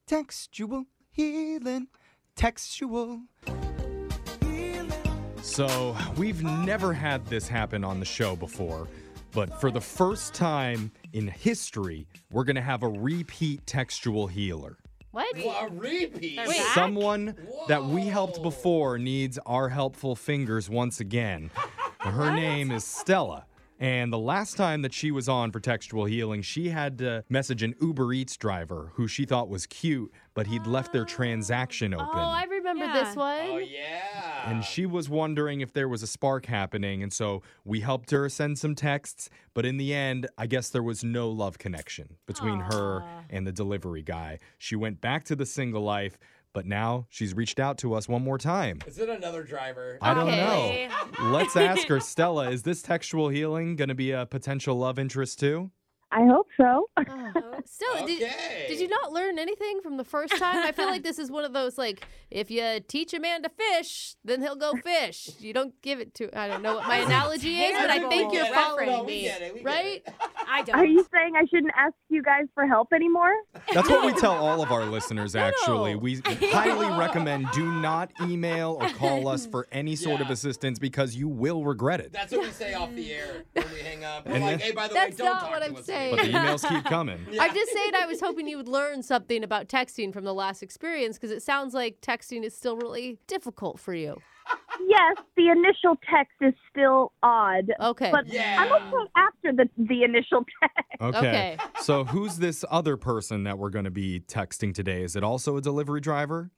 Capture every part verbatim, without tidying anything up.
Textual healing. Textual healing. So, we've never had this happen on the show before, but for the first time in history, we're going to have a repeat textual healer. What? Well, a repeat? They're back? Someone Whoa. that we helped before needs our helpful fingers once again. Her name is Stella. And the last time that she was on for textual healing, she had to message an Uber Eats driver who she thought was cute, but he'd left their transaction open. Oh, I remember Yeah. this one. Oh, yeah. And she was wondering if there was a spark happening, and so we helped her send some texts, but in the end, I guess there was no love connection between her Aw. and the delivery guy. She went back to the single life, but now she's reached out to us one more time. Is it another driver? I don't Okay. know. Let's ask her, Stella, is this textual healing going to be a potential love interest too? I hope so. Oh. Still, did, Okay. did you not learn anything from the first time? I feel like this is one of those, like, if you teach a man to fish, then he'll go fish. You don't give it to, I don't know what my analogy is, but I terrible think you're get it. following No, we me. get it, we get right? it. I don't. Are you saying I shouldn't ask you guys for help anymore? That's what we tell all of our listeners, actually. no. We highly recommend do not email or call us for any sort of Yeah. assistance because you will regret it. That's what we say off the air when we hang up. We're And like, then- hey, by the That's way, don't not talk what to I'm us saying. But the again. emails keep coming. Yeah. I'm just saying I was hoping you would learn something about texting from the last experience because it sounds like texting is still really difficult for you. Yes, the initial text is still odd. Okay. But Yeah. I'm okay after the, the initial text. Okay. Okay. So who's this other person that we're going to be texting today? Is it also a delivery driver?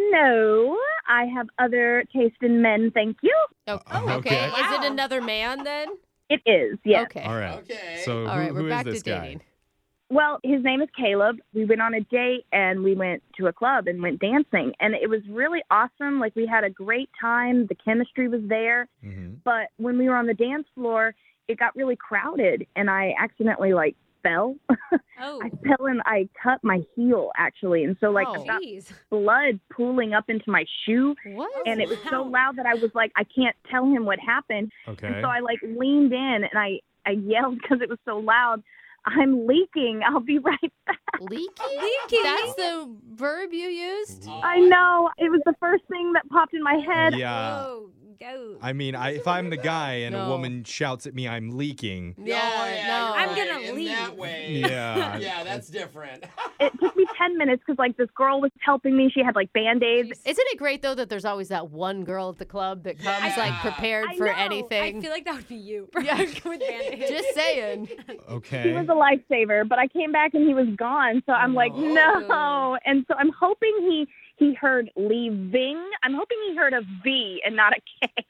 No, I have other taste in men, thank you. Oh, Uh, okay. okay. Is it another man then? It is, yes. Okay. All right. Okay. So All who, right, we're who is back this to guy? dating. Well, his name is Caleb. We went on a date and we went to a club and went dancing. And it was really awesome. Like, we had a great time. The chemistry was there. Mm-hmm. But when we were on the dance floor, it got really crowded. And I accidentally, like, fell. Oh, I fell and I cut my heel, actually. And so, like, Oh. I got jeez. blood pooling up into my shoe. What? And it was so Wow. loud that I was like, I can't tell him what happened. Okay. And so I, like, leaned in and I, I yelled because it was so loud, I'm leaking. I'll be right back. Leaking? Leaking. That's the verb you used? Oh, I know. It was the first thing that popped in my head. Yeah. Whoa, go. I mean, I, if I'm the guy and a No. woman shouts at me, I'm leaking. No, Yeah, yeah, no. you're I'm right. gonna In leave. that way. Yeah. Yeah, that's different. It took me ten minutes because, like, this girl was helping me. She had, like, Band-Aids. Isn't it great, though, that there's always that one girl at the club that comes, like, Yeah. prepared I for know. anything? I feel like that would be you. Yeah. With Band-Aids. Just saying. Okay. He was a lifesaver, but I came back and he was gone. So I'm like, no. no. And so I'm hoping he he heard leaving. I'm hoping he heard a V and not a K.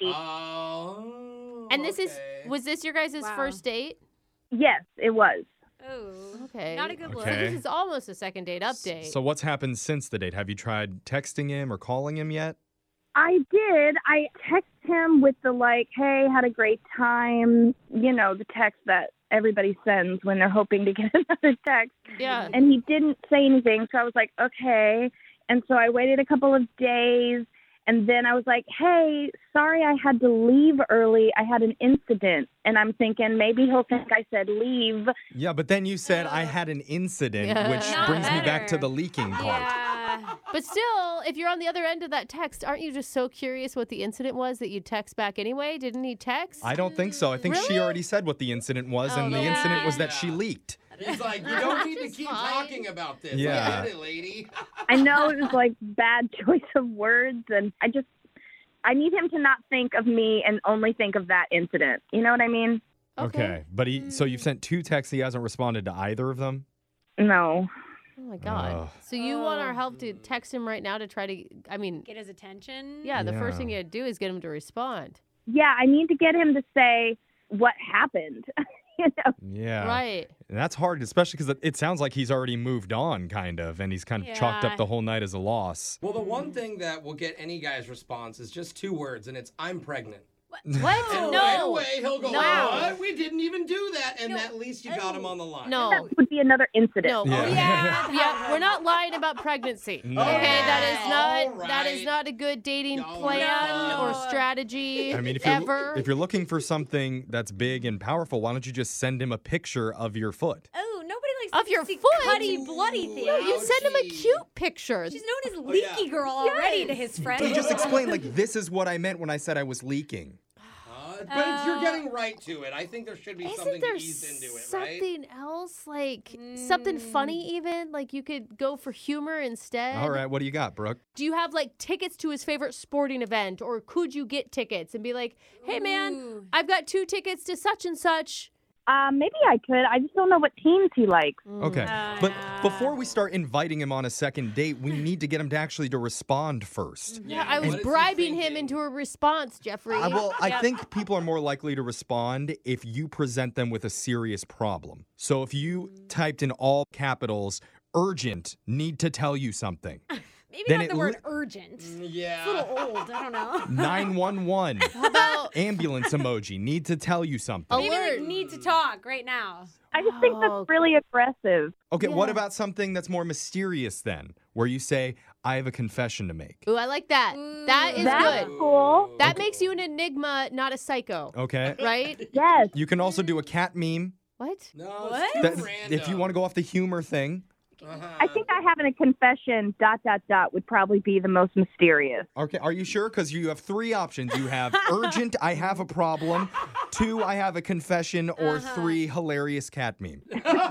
Oh. And this is, okay. was this your guys' Wow. first date? Yes, it was. Oh, Okay. not a good look. So Okay. this is almost a second date update. So what's happened since the date? Have you tried texting him or calling him yet? I did. I text him with the like, hey, had a great time. You know, the text that everybody sends when they're hoping to get another text. yeah. And he didn't say anything. So I was like, okay. And so I waited a couple of days. And then I was like, hey, sorry I had to leave early. I had an incident. And I'm thinking maybe he'll think I said leave. Yeah, but then you said I had an incident, Yeah. which Not brings me back to better. the leaking part. Yeah. But still, if you're on the other end of that text, aren't you just so curious what the incident was that you text back anyway? Didn't he text? I don't think so. I think she Really? already said what the incident was, Oh, and the no. incident was that Yeah. she leaked. He's like, you don't need to Just keep fine. talking about this. Yeah. I get it, lady. I know it was like bad choice of words. And I just, I need him to not think of me and only think of that incident. You know what I mean? Okay. But he, so you've sent two texts. He hasn't responded to either of them? No. Oh my God. Ugh. So you want our Oh. help to text him right now to try to, I mean, Get his attention. yeah, the first Yeah. thing you do is get him to respond. Yeah, I need to get him to say what happened. you know? Yeah. Right. And that's hard, especially because it, it sounds like he's already moved on, kind of, and he's kind of chalked up Yeah. the whole night as a loss. Well, the one thing that will get any guy's response is just two words, and it's "I'm pregnant." What? And no. right away he'll go, No. "What? We didn't even do that," and No. at least you got him on the line. No. That would be another incident. No. Yeah. Yeah. Yeah, we're not lying about pregnancy. No. Okay, that is All not that is right. not a good dating All plan or right. strategy I mean, if you're, ever. if you're looking for something that's big and powerful, why don't you just send him a picture of your foot? Oh, nobody likes Of your sexy, foot? cutty, bloody thing. No, you send him a Ouchie. cute picture. She's known as Oh, Leaky yeah. Girl already to his friends. He just explained, like, this is what I meant when I said I was leaking. Uh, but you're getting right to it. I think there should be Isn't something there to ease into it, right? something else, like something funny even? Like you could go for humor instead? All right, what do you got, Brooke? Do you have like tickets to his favorite sporting event, or could you get tickets and be like, hey man, Ooh. I've got two tickets to such and such? Um, maybe I could. I just don't know what teams he likes. Okay. Uh, But nah. before we start inviting him on a second date, we need to get him to actually to respond first. Yeah, I was what is he bribing him thinking? into a response, Jeffrey. Uh, well, I Yep. think people are more likely to respond if you present them with a serious problem. So if you typed in all capitals, urgent, need to tell you something. Maybe then not it the word li- urgent. Yeah. It's a little old. I don't know. nine one one. How about Ambulance emoji, need to tell you something. Maybe alert? like need to talk right now. I just think Oh. that's really aggressive. Okay, what Yeah. about something that's more mysterious then, where you say, I have a confession to make? Ooh, I like that. That is That's good. cool. That makes you an enigma, not a psycho. Okay. Right? Yes. You can also do a cat meme. What? No, What? it's too That- random. if you want to go off the humor thing. Uh-huh. I think I having a confession, dot, dot, dot, would probably be the most mysterious. Okay, are you sure? Because you have three options. You have urgent, I have a problem. Two, I have a confession. Or three, hilarious cat meme.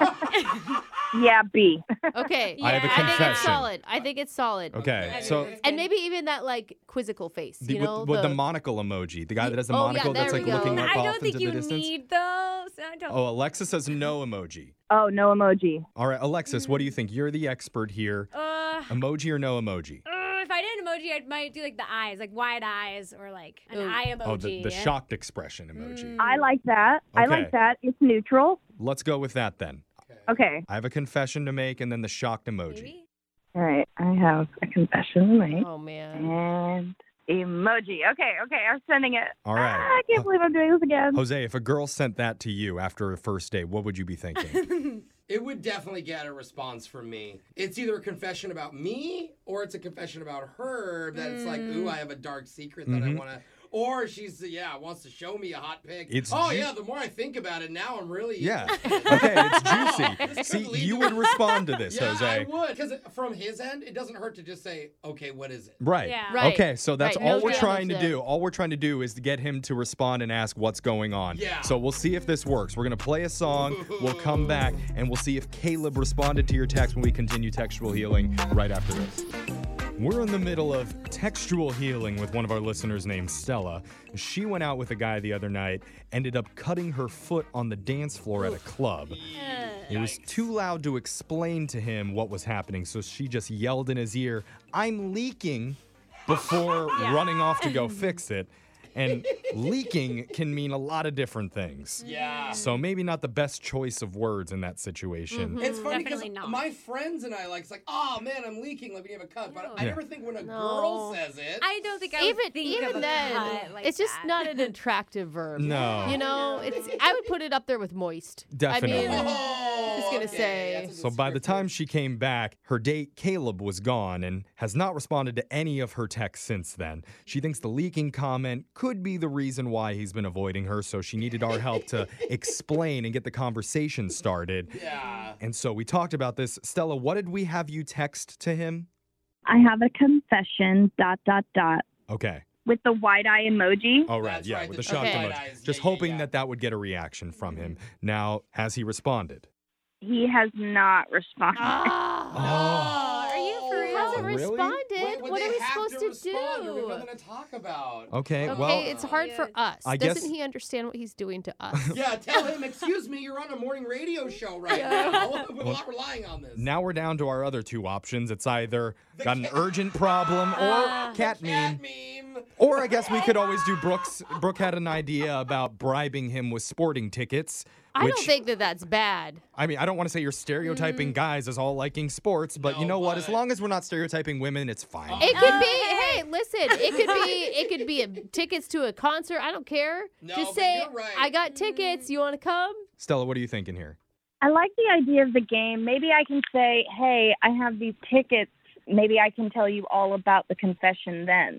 Yeah, B. Okay. I have a I think it's confession. solid. I think it's solid. Okay, I so agree. And maybe even that like quizzical face, the, you with, know? with the, monocle emoji, the guy that has the Oh, yeah, monocle that's there like we go. looking up I off don't into think the you distance. need those. I don't. Oh, Alexa says no emoji. Oh, no emoji. All right, Alexis, what do you think? You're the expert here. Uh, Emoji or no emoji? uh, if I did an emoji, I might do like the eyes, like wide eyes, or like an Ooh. eye emoji. Oh, the, the shocked expression emoji. I like that. I Okay. like that. It's neutral. Let's go with that then. Okay. I have a confession to make and then the shocked emoji. Maybe? All right. I have a confession to make. Oh man. And emoji. Okay, okay. I'm sending it. All right. Ah, I can't believe I'm doing this again. Jose, if a girl sent that to you after a first date, what would you be thinking? It would definitely get a response from me. It's either a confession about me or it's a confession about her that it's like, ooh, I have a dark secret that I want to. Or she's, yeah, wants to show me a hot pic. It's oh, ju- yeah, the more I think about it, now I'm really. Yeah. Okay, it's juicy. This See, could lead you to- would respond to this, Yeah, Jose. I would. Because from his end, it doesn't hurt to just say, okay, what is it? Right. Yeah. Right. Okay, so that's Right, all no we're damage trying to there. do. All we're trying to do is to get him to respond and ask what's going on. Yeah. So we'll see if this works. We're going to play a song, we'll come back, and we'll see if Caleb responded to your text when we continue textual healing right after this. We're in the middle of textual healing with one of our listeners named Stella. She went out with a guy the other night, ended up cutting her foot on the dance floor at a club. It was too loud to explain to him what was happening, so she just yelled in his ear, "I'm leaking," before running off to go fix it. And leaking can mean a lot of different things. Yeah. So maybe not the best choice of words in that situation. It's funny because Definitely not. my friends and I like, it's like, oh man, I'm leaking, like when you have a cut. But I Yeah. never think when a No. girl says it. I don't think I Even would think even of a then, cut like it's just that. not an attractive verb. No. You know, it's I would put it up there with moist. Definitely. I mean, Oh, just gonna okay, say. that's a So by the descriptor. time she came back, her date Caleb was gone and has not responded to any of her texts since then. She thinks the leaking comment could be the reason why he's been avoiding her, so she needed our help to explain and get the conversation started. Yeah. And so we talked about this. Stella, what did we have you text to him? I have a confession, dot, dot, dot, Okay. with the wide eye emoji. All right. That's yeah, right, with the the shocked Okay. emoji. eyes. Just Yeah, yeah, hoping yeah. that that would get a reaction from him. Now, has he responded? He has not responded. Ah, Oh, are you for real? hasn't Really? responded. Wait, would what they are we have supposed to to, respond? do? We have nothing to talk about. Okay, Okay, well, it's hard for us. I Doesn't guess- he understand what he's doing to us? Yeah, tell him, excuse me, you're on a morning radio show right now. We're not relying on this. now we're down to our other two options. It's either The got an cat- urgent problem or Ah. cat meme. Cat meme. Or I guess we could always do Brooks. Brooke had an idea about bribing him with sporting tickets. I which, don't think that that's bad. I mean, I don't want to say you're stereotyping guys as all liking sports, but you No, know what? As but- long as we're not stereotyping women, it's fine. It could be. Okay. Hey, listen. It could be. It could be a, tickets to a concert. I don't care. No, Just but say, you're right. I got tickets. You want to come? Stella, what are you thinking here? I like the idea of the game. Maybe I can say, hey, I have these tickets. Maybe I can tell you all about the confession then.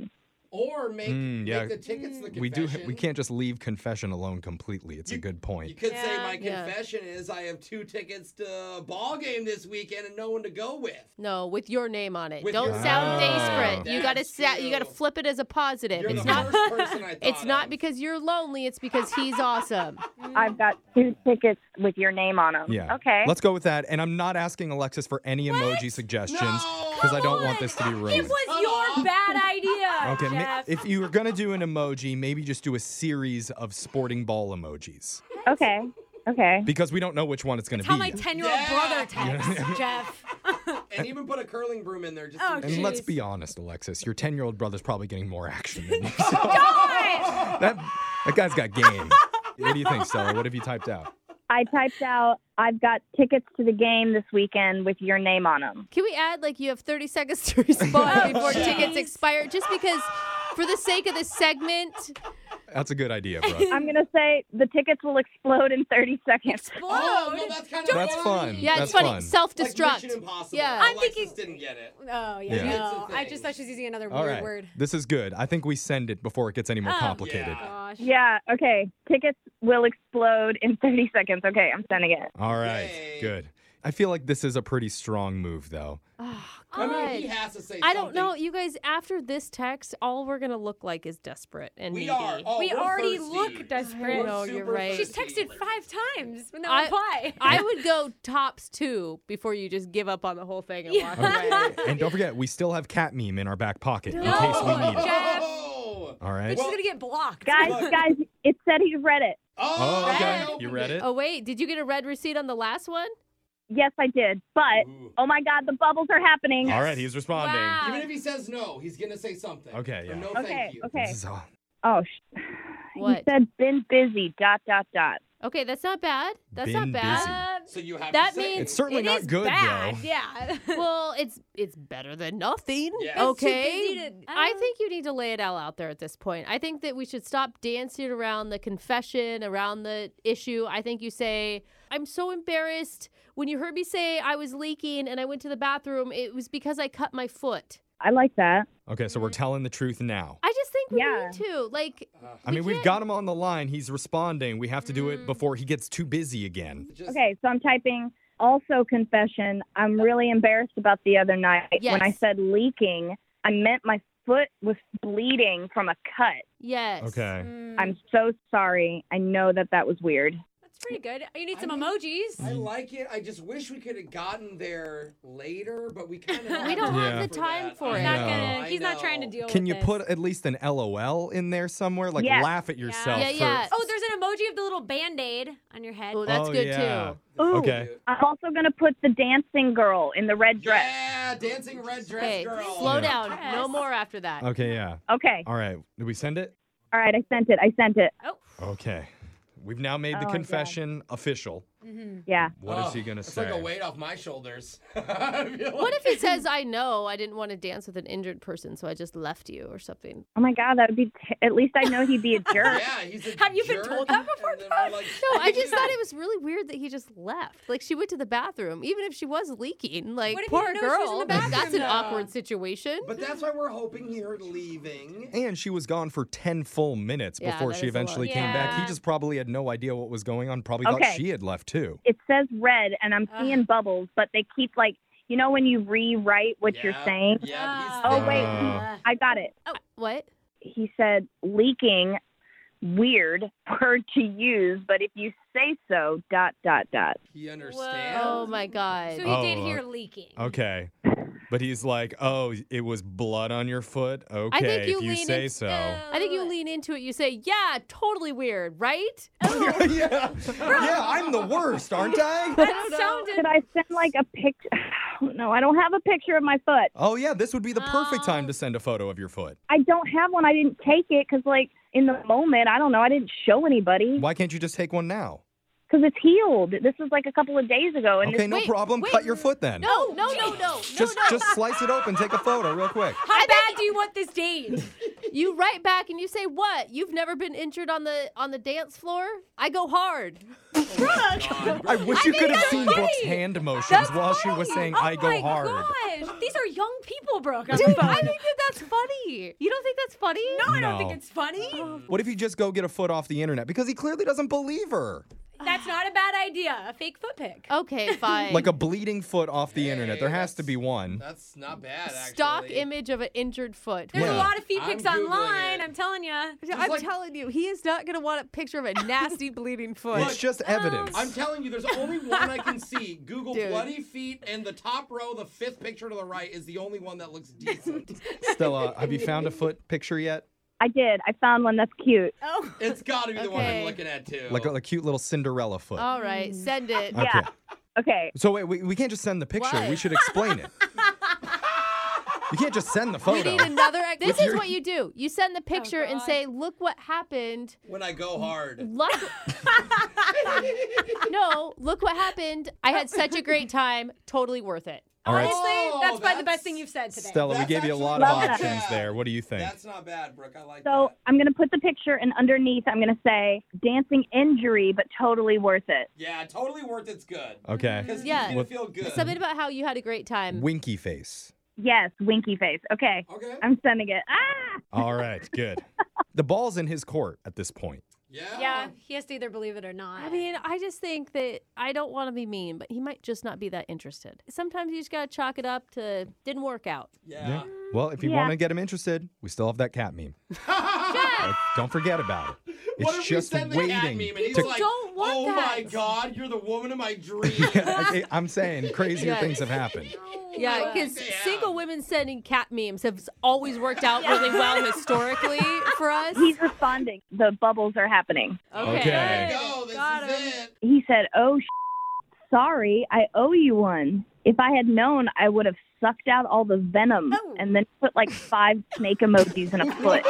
Or make, Mm, yeah. make the tickets the confession. We do. We can't just leave confession alone completely. It's You- a good point. You could say Yeah. my Yeah. confession is I have two tickets to a ball game this weekend and no one to go with. No, with your name on it. With Don't your- sound Oh. desperate. You gotta That's sa- you gotta true. flip it as a positive. You're it's the not first person I thought it's not of. because you're lonely, it's because he's awesome. I've got two tickets with your name on them. Yeah. Okay. Let's go with that. And I'm not asking Alexis for any emoji suggestions No! because I don't want this to be ruined. It was Come your on. bad idea, Okay, ma- Jeff. if you were gonna do an emoji, maybe just do a series of sporting ball emojis Okay. Okay. because we don't know which one it's gonna That's how be. my yet. ten-year-old Yeah. brother texts, Jeff. And even put a curling broom in there. Just Oh, in And case. let's be honest, Alexis, your ten-year-old brother's probably getting more action than you. So God! that that guy's got game. What do you think, Stella? What have you typed out? I typed out, I've got tickets to the game this weekend with your name on them. Can we add like you have thirty seconds to respond before jeez. tickets expire? Just because, for the sake of this segment, That's a good idea, Brooke. I'm going to say the tickets will explode in thirty seconds. Oh, no, that's kind of That's fun. yeah, That's it's funny. fun. Self-destruct. Like Mission Impossible. Yeah. I'm Alexis thinking- didn't get it. Oh, yeah, Yeah. no. It's a I thing. just thought she was using another All weird right. word. This is good. I think we send it before it gets any more Oh, complicated. yeah. Gosh. Yeah, okay. Tickets will explode in thirty seconds. Okay, I'm sending it. All right. Yay. Good. I feel like this is a pretty strong move, though. Oh, I mean, he God. has to say I don't something. know. You guys, after this text, all we're going to look like is desperate and We needy. are. Oh, We we're already thirsty. look desperate. We're know, you're super right. She's thirsty. texted five times with no I- reply. I would go tops two before you just give up on the whole thing and walk away. And don't forget, we still have cat meme in our back pocket in No. case we need it. Jeff. Oh, All right. But she's gonna get blocked. Guys, guys, it said he read it. oh, Oh, okay. I You opened read it? Oh, wait. Did you get a red receipt on the last one? Yes, I did. But, Ooh. oh my God, the bubbles are happening. All right, he's responding. Wow. Even if he says no, he's gonna say something. Okay, Or yeah. no, Okay, thank you. okay. This is all- Oh, sh- What? he said been busy, dot, dot, dot. Okay, that's not bad. That's Been not bad. busy. Uh, So you have That to say means- it. It's certainly it not is good, bad. though. Yeah. Well, it's it's better than nothing. Yeah. It's too Okay. busy to- I uh. think you need to lay it all out there at this point. I think that we should stop dancing around the confession, around the issue. I think you say, I'm so embarrassed. When you heard me say I was leaking and I went to the bathroom, it was because I cut my foot. I like that. Okay, so we're telling the truth now. I just think we Yeah. need to. Like, I we mean, we've can't- got him on the line. He's responding. We have to do it before he gets too busy again. Just, Okay, so I'm typing also confession. I'm really embarrassed about the other night. When I Yes. said leaking, I meant my foot was bleeding from a cut. yes. Okay. Mm, I'm so sorry. I know that that was weird. That's pretty good. You need I some mean- emojis. I like it. I just wish we could have gotten there later, but we kind of We don't have the for time that. for I it. He's not No. gonna. I He's not trying to know. deal Can with you this. put at least an L O L in there somewhere? Like Yes. laugh at yourself. Yeah, for- yeah. Oh, there's an emoji of the little band-aid on your head. Oh, that's Oh, good yeah. too. Ooh, Okay. I'm also going to put the dancing girl in the red dress. Yeah, dancing red dress Okay, girl. slow Yeah. down. Dress. No more after that. Okay, yeah. Okay. All right. Did we send it? All right, I sent it. I sent it. Oh. Okay. We've now made the Oh, my God. confession official. Yeah. What is Oh, he going to it's say? like a weight off my shoulders. I feel What like- if he says, I know I didn't want to dance with an injured person, so I just left you or something? Oh my God, that would be. T- at least I know he'd be a jerk. Yeah, he's a Have you been jerk, told that before, and then we're like, No, I just thought it was really weird that he just left. Like, she went to the bathroom, even if she was leaking. Like, What if he poor didn't know she was in girl. the Like, that's an bathroom, though? awkward situation. But that's why we're hoping you're leaving. And she was gone for ten full minutes Yeah, before that she is a lot. eventually came back. He Yeah. just probably had no idea what was going on. Probably thought Okay. she had left too. It says red, and I'm seeing bubbles, but they keep like, you know, when you rewrite what you're Yeah, saying. Yeah, he's Oh, thinking- wait. Uh, I got it. What? He said leaking, weird word to use, but if you say so, dot, dot, dot. He understands. Oh, my God. So he Oh, did uh, hear leaking. Okay. But he's like, oh, it was blood on your foot? Okay, think you if you lean say in- so. I think you lean into it. You say, yeah, totally weird, right? yeah. yeah, I'm the worst, aren't I? That sounded. Could I send like a picture? No, I don't have a picture of my foot. Oh, yeah, this would be the perfect time Oh. to send a photo of your foot. I don't have one. I didn't take it because, like, in the moment, I don't know. I didn't show anybody Why can't you just take one now? because it's healed. This was like a couple of days ago, and Okay, it's, no wait, problem. wait. Cut your foot then. No, no, no, no. Just no, no. just slice it open, take a photo real quick. How bad do you want this date? You write back and you say, what? You've never been injured on the on the dance floor? I go hard. I wish you could have seen Brooke's hand motions while she was saying, oh I go my hard. gosh, these are young people, Brooke, on Dude, the phone. I think that that's funny. You don't think that's funny? no, I don't No. think it's funny. What if you just go get a foot off the internet? Because he clearly doesn't believe her. That's not a bad idea. A fake foot pic. Okay, fine. Like a bleeding foot off the Hey, internet. There has to be one. That's not bad, actually. stock image of an injured foot. There's Yeah. a lot of feet I'm pics Googling online. it. I'm telling you. I'm like- telling you, he is not going to want a picture of a nasty bleeding foot. It's just evidence. I'm telling you, there's only one I can see. Google Dude. bloody feet, and the top row, the fifth picture to the right, is the only one that looks decent. Stella, have you found a foot picture yet? I did. I found one that's cute. Oh. It's got to be the one I'm Okay. looking at, too. Like a, a cute little Cinderella foot. All right, send it. Okay. Yeah. Okay. So wait, we, we can't just send the picture. What? We should explain it. You can't just send the We photo. need another. ex- This With is your- what you do. You send the picture and God. say, "Look what happened." when I go hard. Luck. No, look what happened. I had such a great time. Totally worth it. All right, Honestly, Oh, that's probably the that's- best thing you've said today. Stella, we That's gave you a actually lot of not options bad. there. What do you think? That's not bad, Brooke. I like So that. I'm going to put the picture, and underneath I'm going to say dancing injury, but totally worth it. Yeah, totally worth it's good. Okay. Because Yeah. he's going to feel good. Something about how you had a great time. Winky face. Yes, winky face. Okay. Okay. I'm sending it. Ah! All right, good. The ball's in his court at this point. Yeah. Yeah, he has to either believe it or not. I mean, I just think that I don't want to be mean, but he might just not be that interested. Sometimes you just got to chalk it up to didn't work out. Yeah. Well, if you Yeah. want to get him interested, we still have that cat meme. Uh, Don't forget about it. It's What if just we send the waiting. cat meme and he's to- like, don't want oh that." my God, you're the woman of my dreams. I- I'm saying crazier Yeah. things have happened. Yeah, I because think they have. single women sending cat memes have always worked out really well historically for us. He's responding. The bubbles are happening. Okay. There you go. This Got is him. it. He said, oh, sh- sorry, I owe you one. If I had known, I would have sucked out all the venom Oh. and then put like five snake emojis in a foot.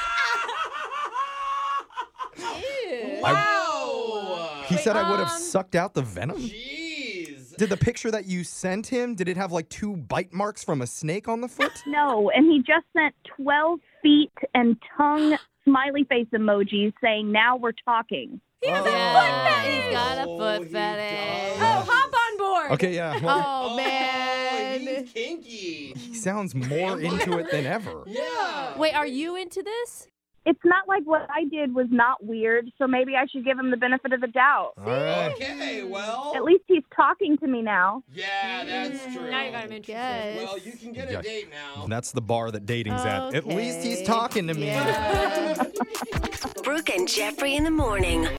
Wow. He said I would have um, sucked out the venom? Jeez. Did the picture that you sent him, did it have like two bite marks from a snake on the foot? No, and he just sent twelve feet and tongue smiley face emojis saying, now we're talking. he has Oh. a foot fetish. He's got a Oh, foot he fetich. does. Oh, hop on board. Okay, yeah. Well, Oh, man. He's kinky. he sounds more into it than ever. Yeah. Wait, are you into this? It's not like what I did was not weird, so maybe I should give him the benefit of the doubt. All right. Okay, well. At least he's talking to me now. Yeah, that's true. Now you got him interested. Yes. Well, you can get a Yeah. date now. That's the bar that dating's at. At least he's Okay. talking to me. Yeah. Brooke and Jeffrey in the morning.